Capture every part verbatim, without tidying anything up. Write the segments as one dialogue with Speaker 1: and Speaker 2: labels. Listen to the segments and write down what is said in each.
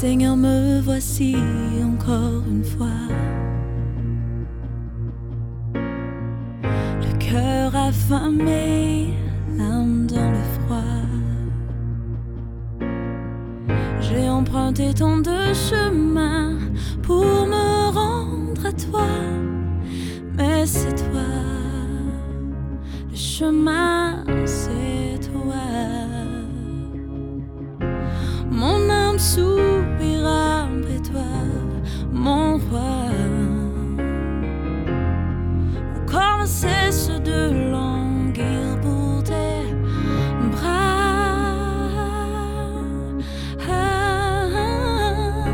Speaker 1: Seigneur, me voici encore une fois. Le cœur affamé, l'âme dans le froid. J'ai emprunté tant de chemins pour me rendre à toi, mais c'est toi, le chemin c'est toi. Mon âme soupira après toi, mon roi. Mon corps ne cesse de languir pour tes bras. Ah, ah.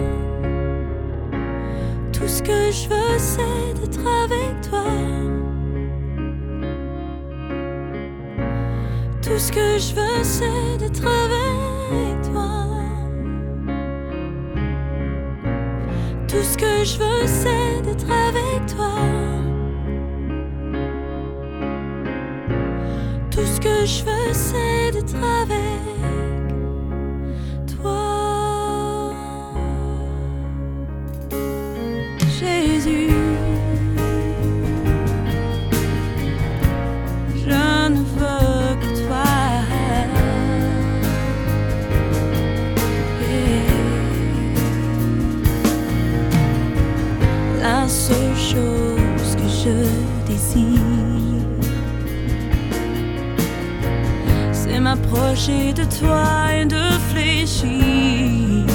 Speaker 1: Tout ce que je veux c'est d'être avec toi. Tout ce que je veux c'est d'être avec toi. Tout ce que je veux c'est d'être avec toi. Tout ce que je veux c'est d'être avec toi. Jésus, je ne veux que toi. La seule chose que je désire, c'est m'approcher de toi et de fléchir.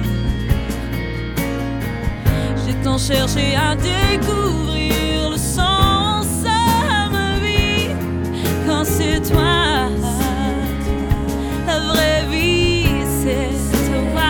Speaker 1: J'ai tant cherché à découvrir le sens à ma vie. Quand c'est toi, la vraie vie c'est toi.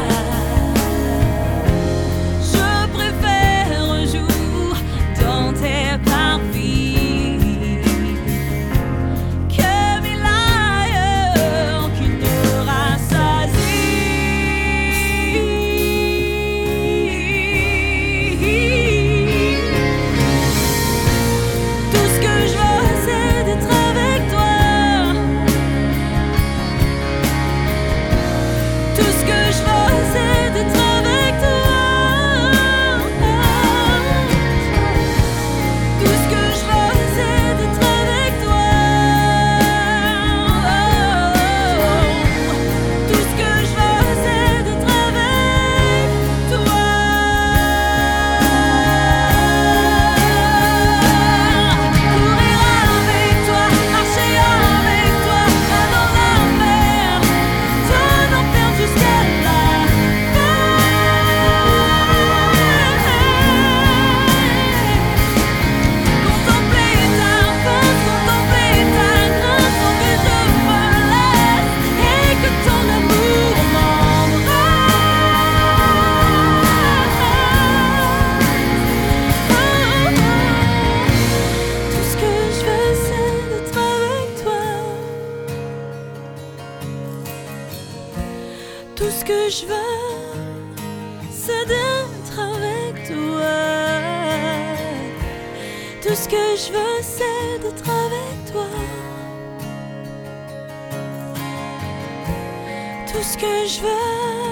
Speaker 1: Tout ce que je veux, c'est d'être avec toi. Tout ce que je veux, c'est d'être avec toi. Tout ce que je veux.